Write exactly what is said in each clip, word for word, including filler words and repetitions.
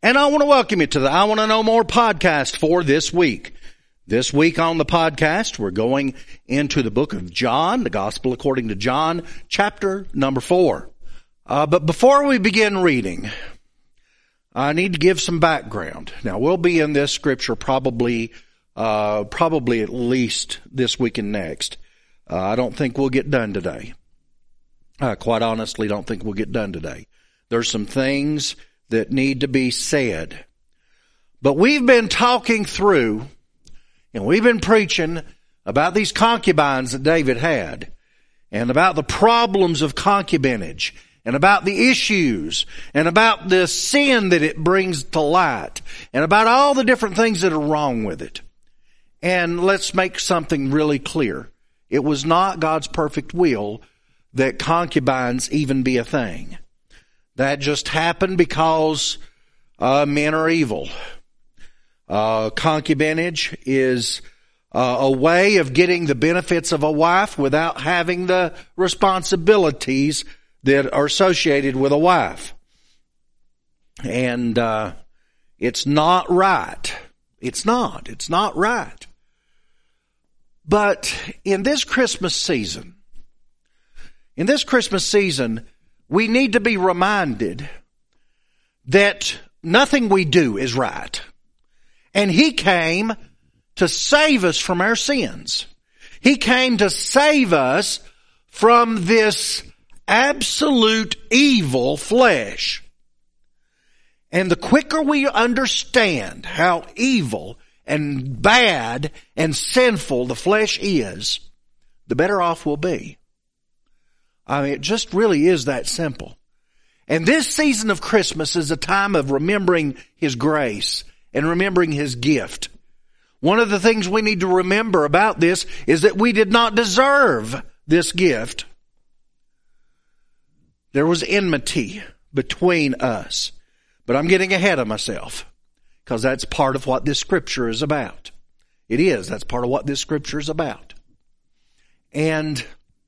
And I want to welcome you to the I Want to Know More podcast for this week. This week on the podcast, we're going into the book of John, the Gospel according to John, chapter number four. Uh, but before we begin reading, I need to give some background. Now, we'll be in this scripture probably, uh, probably at least this week and next. Uh, I don't think we'll get done today. I quite honestly don't think we'll get done today. There's some things that need to be said. But we've been talking through, and we've been preaching about these concubines that David had, and about the problems of concubinage, and about the issues, and about the sin that it brings to light, and about all the different things that are wrong with it. And let's make something really clear. It was not God's perfect will that concubines even be a thing. That just happened because uh, men are evil. Uh, concubinage is uh, a way of getting the benefits of a wife without having the responsibilities that are associated with a wife. And uh, it's not right. It's not. It's not right. But in this Christmas season, in this Christmas season, we need to be reminded that nothing we do is right. And He came to save us from our sins. He came to save us from this absolute evil flesh. And the quicker we understand how evil and bad and sinful the flesh is, the better off we'll be. I mean, it just really is that simple. And this season of Christmas is a time of remembering His grace and remembering His gift. One of the things we need to remember about this is that we did not deserve this gift. There was enmity between us. But I'm getting ahead of myself because that's part of what this scripture is about. It is. That's part of what this scripture is about. And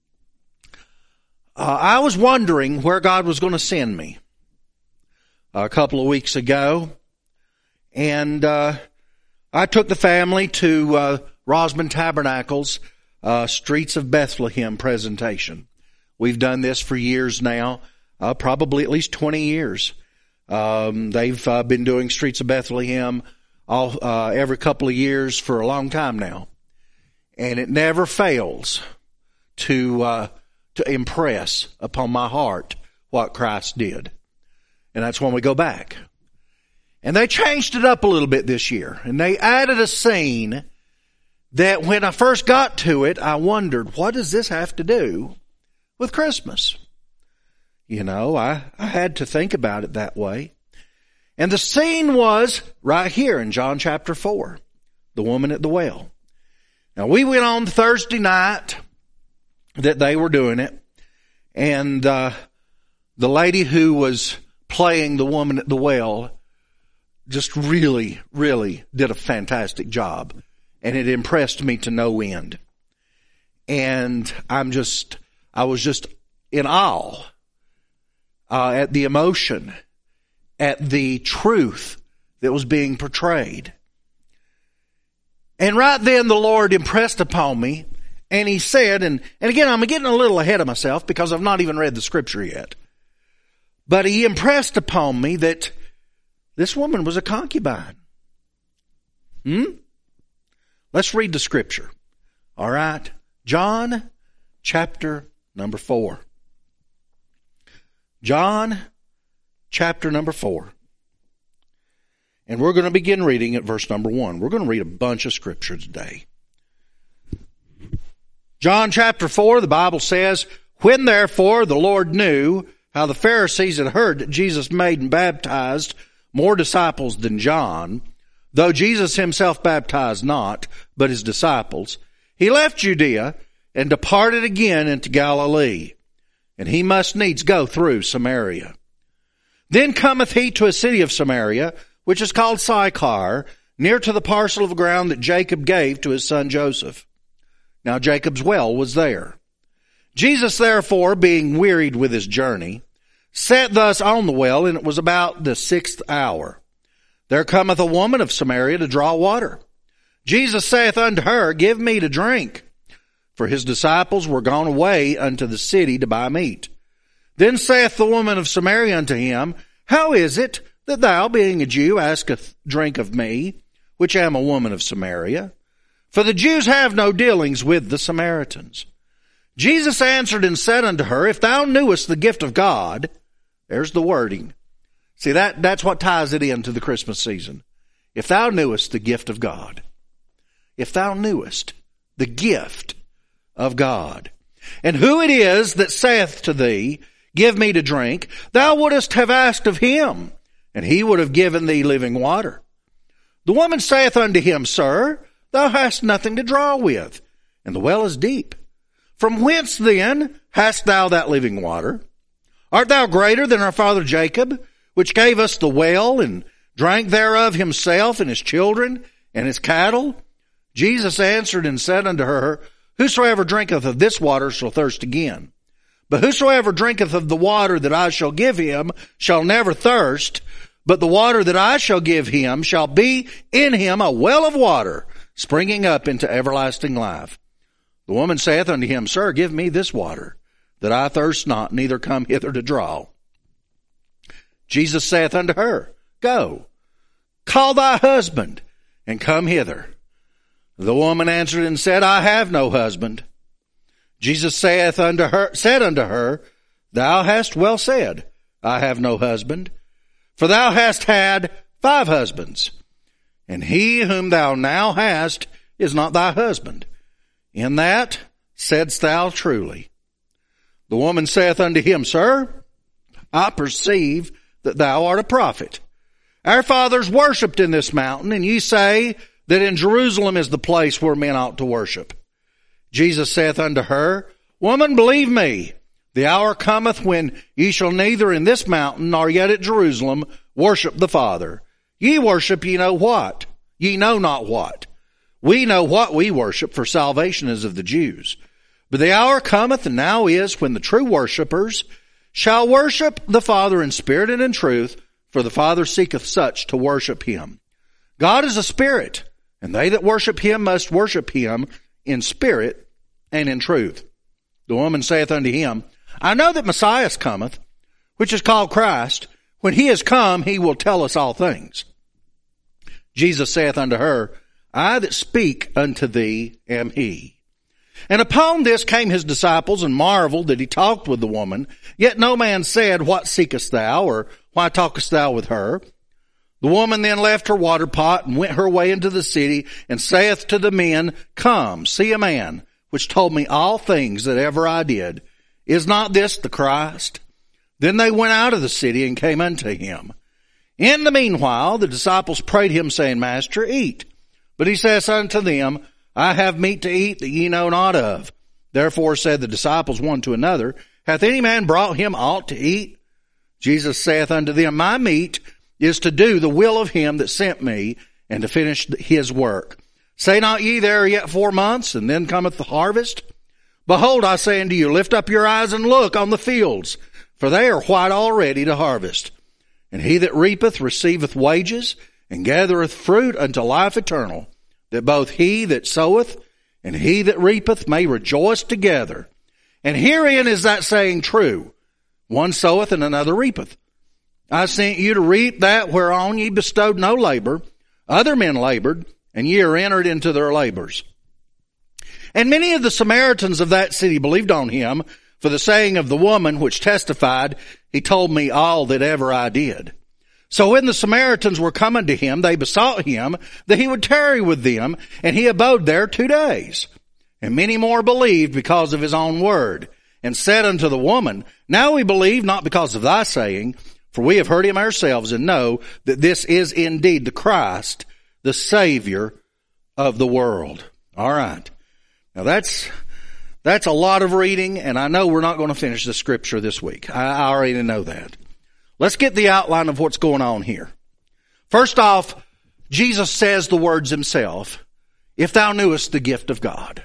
Uh, I was wondering where God was going to send me a couple of weeks ago, and uh, I took the family to uh, Rosman Tabernacle's uh, Streets of Bethlehem presentation. We've done this for years now, uh, probably at least twenty years. Um, they've uh, been doing Streets of Bethlehem all uh, every couple of years for a long time now, and it never fails to uh, to impress upon my heart what Christ did. And that's when we go back. And they changed it up a little bit this year. And they added a scene that when I first got to it, I wondered, what does this have to do with Christmas? You know, I, I had to think about it that way. And the scene was right here in John chapter four, the woman at the well. Now, we went on Thursday night that they were doing it, and uh, the lady who was playing the woman at the well just really, really did a fantastic job, and it impressed me to no end. And I'm just, I was just in awe uh, at the emotion, at the truth that was being portrayed. And right then the Lord impressed upon me. And He said, and, and again, I'm getting a little ahead of myself because I've not even read the scripture yet. But He impressed upon me that this woman was a concubine. Hmm? Let's read the scripture. All right. John chapter number four. John chapter number four. And we're going to begin reading at verse number one. We're going to read a bunch of scripture today. John chapter four, the Bible says, "When therefore the Lord knew how the Pharisees had heard that Jesus made and baptized more disciples than John, though Jesus Himself baptized not, but His disciples, He left Judea and departed again into Galilee. And He must needs go through Samaria. Then cometh He to a city of Samaria, which is called Sychar, near to the parcel of ground that Jacob gave to his son Joseph. Now Jacob's well was there. Jesus therefore, being wearied with His journey, sat thus on the well, and it was about the sixth hour. there cometh a woman of Samaria to draw water. Jesus saith unto her, Give me to drink. For his disciples were gone away unto the city to buy meat. Then saith the woman of Samaria unto him, How is it that thou, being a Jew, askest drink of me, which am a woman of Samaria? For the Jews have no dealings with the Samaritans. Jesus answered and said unto her, If thou knewest the gift of God, there's the wording. See, that, that's what ties it into the Christmas season. If thou knewest the gift of God. If thou knewest the gift of God. And who it is that saith to thee, Give me to drink, thou wouldest have asked of him, and he would have given thee living water. The woman saith unto him, Sir, thou hast nothing to draw with, and the well is deep. From whence then hast thou that living water? Art thou greater than our father Jacob, which gave us the well, and drank thereof himself, and his children, and his cattle? Jesus answered and said unto her, Whosoever drinketh of this water shall thirst again. But whosoever drinketh of the water that I shall give him shall never thirst, but the water that I shall give him shall be in him a well of water, springing up into everlasting life. The woman saith unto him, Sir, give me this water, that I thirst not, neither come hither to draw. Jesus saith unto her, Go, call thy husband, and come hither. The woman answered and said, I have no husband. Jesus saith unto her, said unto her, Thou hast well said, I have no husband. For thou hast had five husbands, and he whom thou now hast is not thy husband. In that saidst thou truly. The woman saith unto him, Sir, I perceive that thou art a prophet. Our fathers worshipped in this mountain, and ye say that in Jerusalem is the place where men ought to worship. Jesus saith unto her, Woman, believe me, the hour cometh when ye shall neither in this mountain nor yet at Jerusalem worship the Father. Ye worship ye know what? Ye know not what. We know what we worship, for salvation is of the Jews. But the hour cometh, and now is, when the true worshippers shall worship the Father in spirit and in truth, for the Father seeketh such to worship him. God is a spirit, and they that worship him must worship him in spirit and in truth. The woman saith unto him, I know that Messiah cometh, which is called Christ. When he is come, he will tell us all things. Jesus saith unto her, I that speak unto thee am he. And upon this came his disciples, and marveled that he talked with the woman. Yet no man said, What seekest thou? Or why talkest thou with her? The woman then left her water pot, and went her way into the city, and saith to the men, Come, see a man, which told me all things that ever I did. Is not this the Christ? Then they went out of the city, and came unto him. In the meanwhile, the disciples prayed him, saying, Master, eat. But he saith unto them, I have meat to eat that ye know not of. Therefore said the disciples one to another, Hath any man brought him aught to eat? Jesus saith unto them, My meat is to do the will of him that sent me, and to finish his work. Say not ye, There are yet four months, and then cometh the harvest? Behold, I say unto you, Lift up your eyes and look on the fields, for they are white already to harvest. And he that reapeth receiveth wages, and gathereth fruit unto life eternal, that both he that soweth and he that reapeth may rejoice together. And herein is that saying true, One soweth and another reapeth. I sent you to reap that whereon ye bestowed no labor. Other men labored, and ye are entered into their labors. And many of the Samaritans of that city believed on him, for the saying of the woman which testified, He told me all that ever I did. So when the Samaritans were coming to him, they besought him that he would tarry with them, and he abode there two days. And many more believed because of his own word, and said unto the woman, Now we believe not because of thy saying, for we have heard him ourselves, and know that this is indeed the Christ, the Savior of the world. All right. Now that's, that's a lot of reading, and I know we're not going to finish the scripture this week. I, I already know that. Let's get the outline of what's going on here. First off, Jesus says the words himself, If thou knewest the gift of God.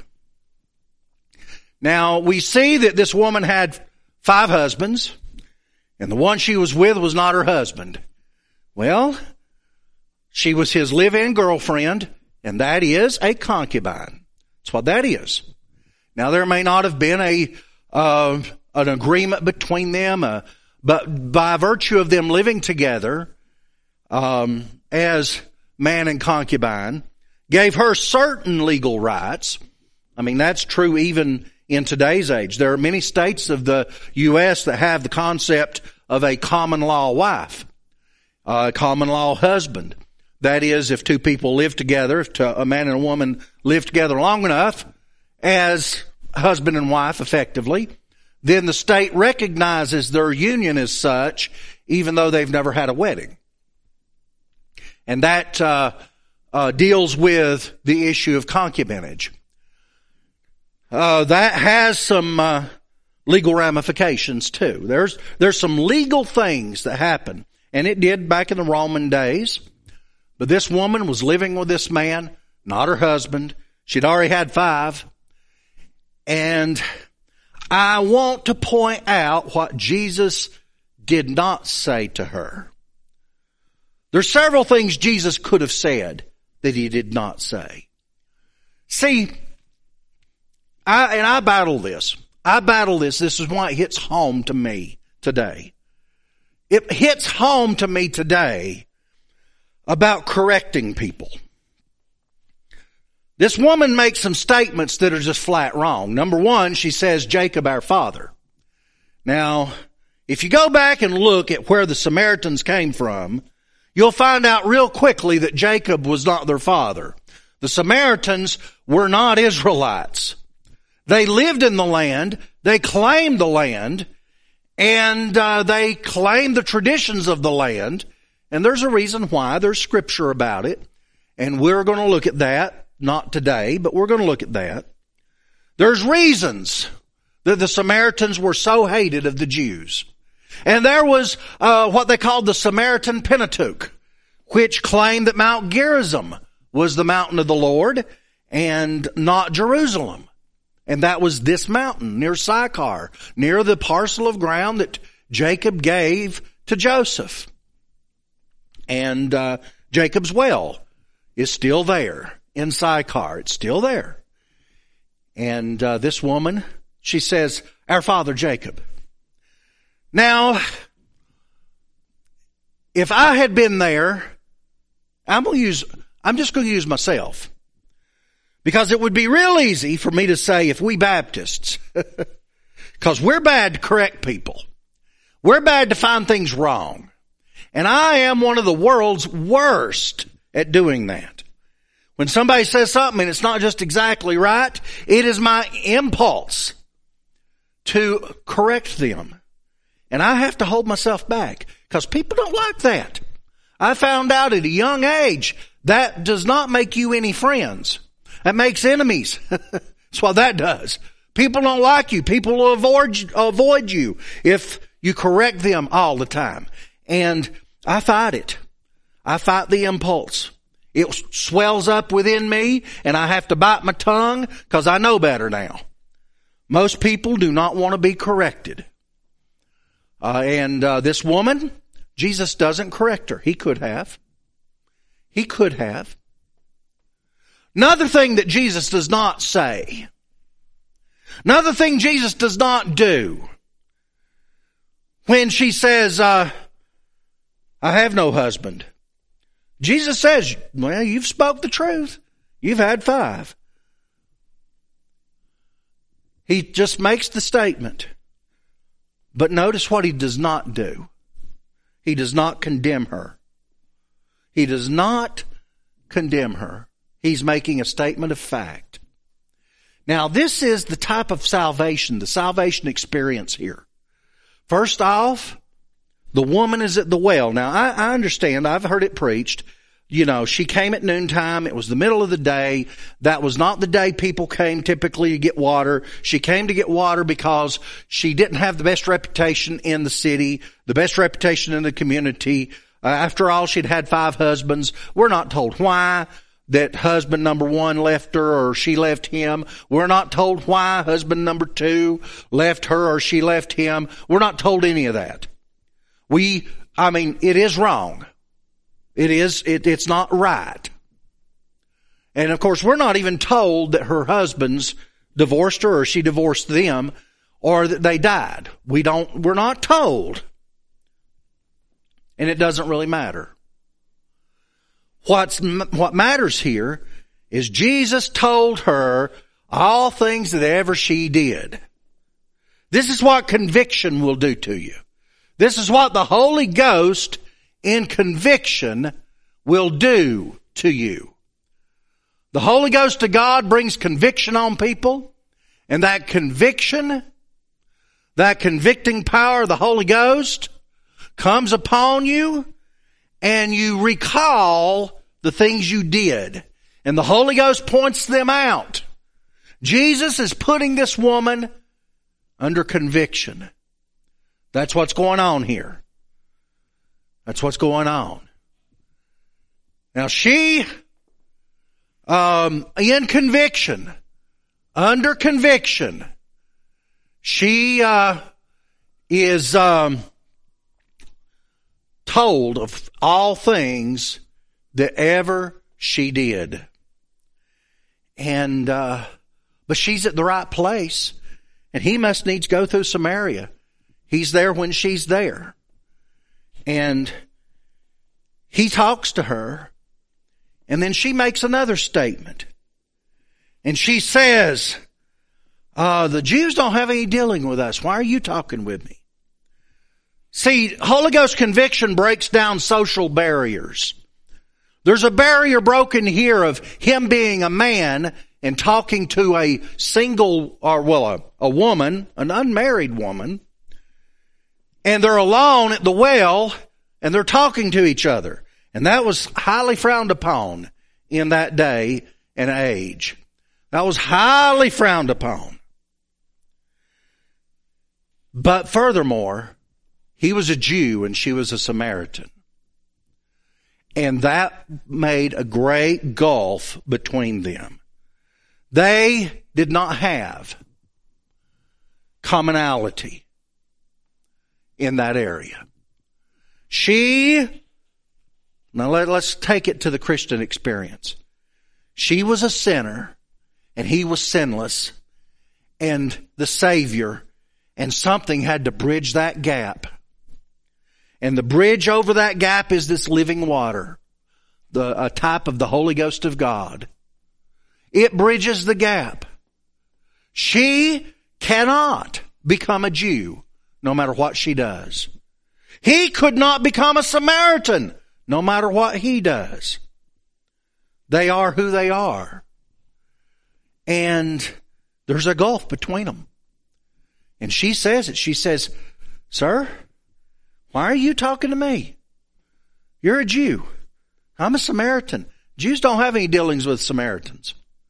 Now, we see that this woman had five husbands, and the one she was with was not her husband. Well, She was his live-in girlfriend, and that is a concubine. That's what that is. Now, there may not have been a uh, an agreement between them, uh, but by virtue of them living together um, as man and concubine, gave her certain legal rights. I mean, that's true even in today's age. There are many states of the U S that have the concept of a common law wife, a common law husband. That is, if two people live together, if a man and a woman live together long enough as husband and wife effectively, then the state recognizes their union as such, even though they've never had a wedding. And that uh, uh deals with the issue of concubinage. Uh, that has some uh, legal ramifications too. There's there's some legal things that happen, and it did back in the Roman days. But this woman was living with this man, not her husband. She'd already had five. And I want to point out what Jesus did not say to her. There's several things Jesus could have said that he did not say. See, I, and I battle this. I battle this. This is why it hits home to me today. It hits home to me today about correcting people. This woman makes some statements that are just flat wrong. Number one, she says, Jacob our father. Now, if you go back and look at where the Samaritans came from, you'll find out real quickly that Jacob was not their father. The Samaritans were not Israelites. They lived in the land, they claimed the land, and uh, they claimed the traditions of the land. And there's a reason why. There's scripture about it. And we're going to look at that. Not today, but we're going to look at that. There's reasons that the Samaritans were so hated of the Jews. And there was uh, what they called the Samaritan Pentateuch, which claimed that Mount Gerizim was the mountain of the Lord and not Jerusalem. And that was this mountain near Sychar, near the parcel of ground that Jacob gave to Joseph. And uh, Jacob's well is still there in Sychar. It's still there. And uh, this woman, she says, our father Jacob. Now, if I had been there, I'm going to use, I'm just going to use myself. Because it would be real easy for me to say, if we Baptists, because we're bad to correct people. We're bad to find things wrong. And I am one of the world's worst at doing that. When somebody says something and it's not just exactly right, it is my impulse to correct them. And I have to hold myself back because people don't like that. I found out at a young age that does not make you any friends. That makes enemies. That's what that does. People don't like you. People will avoid, avoid you if you correct them all the time. And I fight it. I fight the impulse. It swells up within me and I have to bite my tongue because I know better now. Most people do not want to be corrected. Uh, and uh, this woman, Jesus doesn't correct her. He could have. He could have. Another thing that Jesus does not say. Another thing Jesus does not do. When she says, uh, I have no husband. Jesus says, well, you've spoke the truth. You've had five. He just makes the statement. But notice what he does not do. He does not condemn her. He does not condemn her. He's making a statement of fact. Now, this is the type of salvation, the salvation experience here. First off, the woman is at the well. Now, I, I understand. I've heard it preached. You know, she came at noontime. It was the middle of the day. That was not the day people came typically to get water. She came to get water because she didn't have the best reputation in the city, the best reputation in the community. Uh, after all, she'd had five husbands. We're not told why that husband number one left her or she left him. We're not told why husband number two left her or she left him. We're not told any of that. We, I mean, it is wrong. It is, it, it's not right. And of course, we're not even told that her husbands divorced her or she divorced them or that they died. We don't, we're not told. And it doesn't really matter. What's, what matters here is Jesus told her all things that ever she did. This is what conviction will do to you. This is what the Holy Ghost in conviction will do to you. The Holy Ghost of God brings conviction on people, and that conviction, that convicting power of the Holy Ghost comes upon you, and you recall the things you did. And the Holy Ghost points them out. Jesus is putting this woman under conviction. That's what's going on here. That's what's going on. Now she, um, in conviction, under conviction, she uh, is um, told of all things that ever she did. And, uh, but she's at the right place, and he must needs go through Samaria. He's there when she's there. And he talks to her, and then she makes another statement. And she says, uh, the Jews don't have any dealing with us. Why are you talking with me? See, Holy Ghost conviction breaks down social barriers. There's a barrier broken here of him being a man and talking to a single, or well, a, a woman, an unmarried woman, and they're alone at the well, and they're talking to each other. And that was highly frowned upon in that day and age. That was highly frowned upon. But furthermore, he was a Jew and she was a Samaritan. And that made a great gulf between them. They did not have commonality in that area. She, now let, let's take it to the Christian experience. She was a sinner and he was sinless and the Savior, and something had to bridge that gap. And the bridge over that gap is this living water, the a type of the Holy Ghost of God. It bridges the gap. She cannot become a Jew no matter what she does. He could not become a Samaritan no matter what he does. They are who they are. And there's a gulf between them. And she says it. She says, "Sir, why are you talking to me? You're a Jew. I'm a Samaritan. Jews don't have any dealings with Samaritans."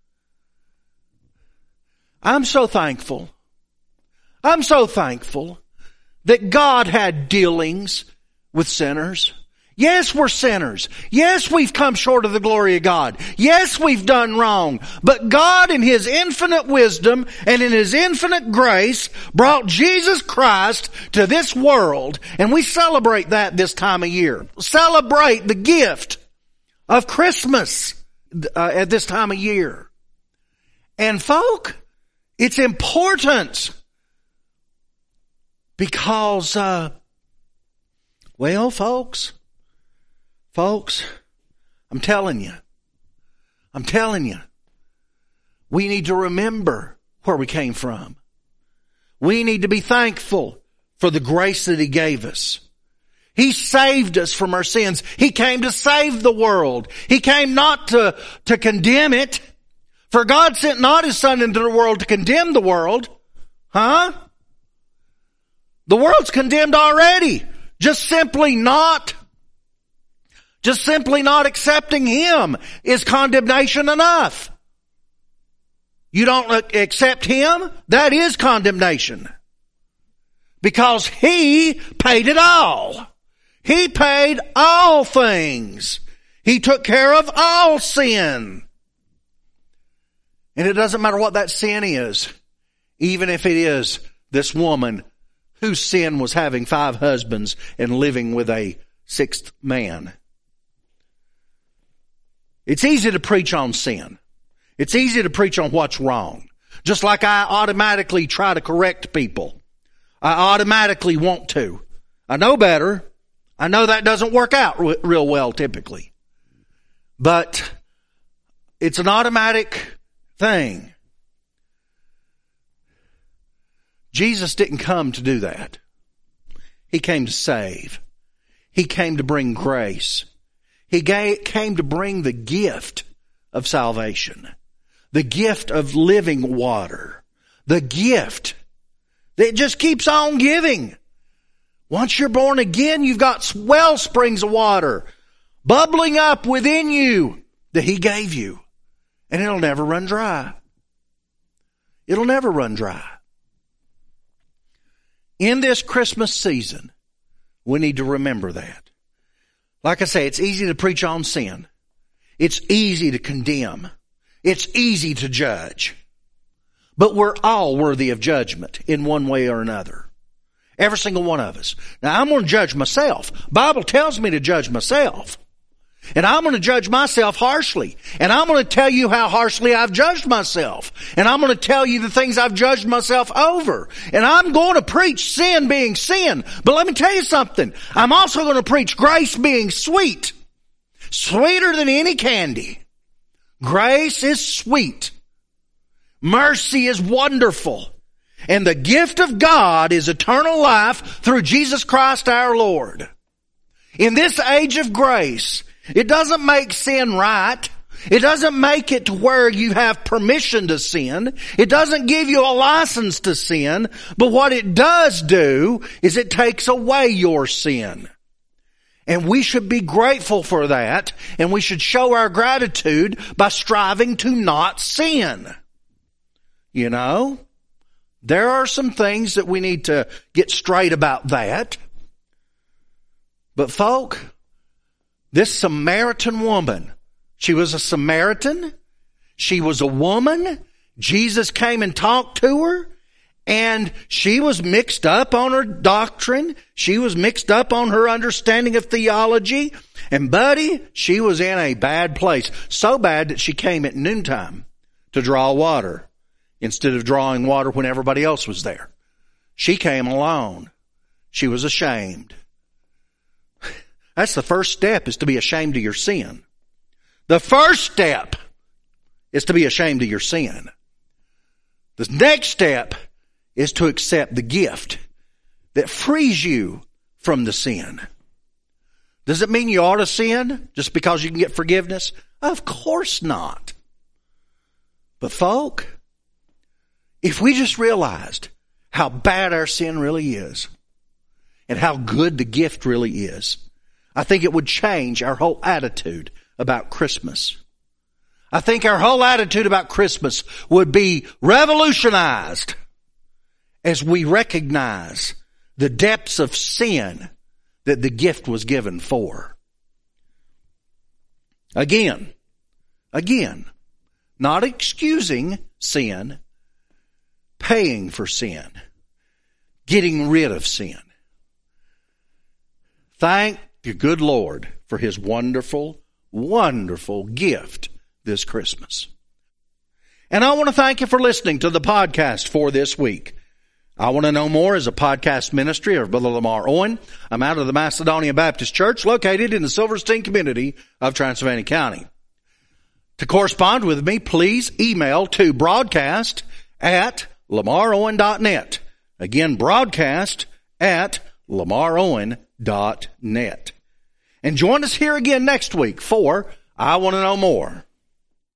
I'm so thankful. I'm so thankful that God had dealings with sinners. Yes, we're sinners. Yes, we've come short of the glory of God. Yes, we've done wrong. But God in His infinite wisdom and in His infinite grace brought Jesus Christ to this world. And we celebrate that this time of year. Celebrate the gift of Christmas uh, at this time of year. And folk, it's important because, uh, well, folks, folks, I'm telling you, I'm telling you, we need to remember where we came from. We need to be thankful for the grace that He gave us. He saved us from our sins. He came to save the world. He came not to, to condemn it. For God sent not His Son into the world to condemn the world. Huh? The world's condemned already. Just simply not, just simply not accepting Him is condemnation enough. You don't accept Him, that is condemnation. Because He paid it all. He paid all things. He took care of all sin. And it doesn't matter what that sin is, even if it is this woman whose sin was having five husbands and living with a sixth man. It's easy to preach on sin. It's easy to preach on what's wrong. Just like I automatically try to correct people. I automatically want to. I know better. I know that doesn't work out re- real well typically. But it's an automatic thing. Jesus didn't come to do that. He came to save. He came to bring grace. He gave, came to bring the gift of salvation. The gift of living water. The gift that just keeps on giving. Once you're born again, you've got well springs of water bubbling up within you that He gave you. And it'll never run dry. It'll never run dry. In this Christmas season, we need to remember that. Like I say, it's easy to preach on sin. It's easy to condemn. It's easy to judge. But we're all worthy of judgment in one way or another. Every single one of us. Now, I'm going to judge myself. The Bible tells me to judge myself. And I'm going to judge myself harshly. And I'm going to tell you how harshly I've judged myself. And I'm going to tell you the things I've judged myself over. And I'm going to preach sin being sin. But let me tell you something. I'm also going to preach grace being sweet. Sweeter than any candy. Grace is sweet. Mercy is wonderful. And the gift of God is eternal life through Jesus Christ our Lord. In this age of grace, it doesn't make sin right. It doesn't make it to where you have permission to sin. It doesn't give you a license to sin. But what it does do is it takes away your sin. And we should be grateful for that. And we should show our gratitude by striving to not sin. You know, there are some things that we need to get straight about that. But folk, this Samaritan woman, she was a Samaritan. She was a woman. Jesus came and talked to her. And she was mixed up on her doctrine. She was mixed up on her understanding of theology. And buddy, she was in a bad place. So bad that she came at noontime to draw water instead of drawing water when everybody else was there. She came alone. She was ashamed. That's the first step, is to be ashamed of your sin. The first step is to be ashamed of your sin. The next step is to accept the gift that frees you from the sin. Does it mean you ought to sin just because you can get forgiveness? Of course not. But folk, if we just realized how bad our sin really is and how good the gift really is, I think it would change our whole attitude about Christmas. I think our whole attitude about Christmas would be revolutionized as we recognize the depths of sin that the gift was given for. Again, again, not excusing sin, paying for sin, getting rid of sin. Thank the good Lord for His wonderful, wonderful gift this Christmas. And I want to thank you for listening to the podcast for this week. I Want to Know More is a podcast ministry of Brother Lamar Owen. I'm out of the Macedonia Baptist Church located in the Silverstein community of Transylvania County. To correspond with me, please email to broadcast at lamar owen dot net. Again, broadcast at lamar owen dot net. And join us here again next week for I Want to Know More.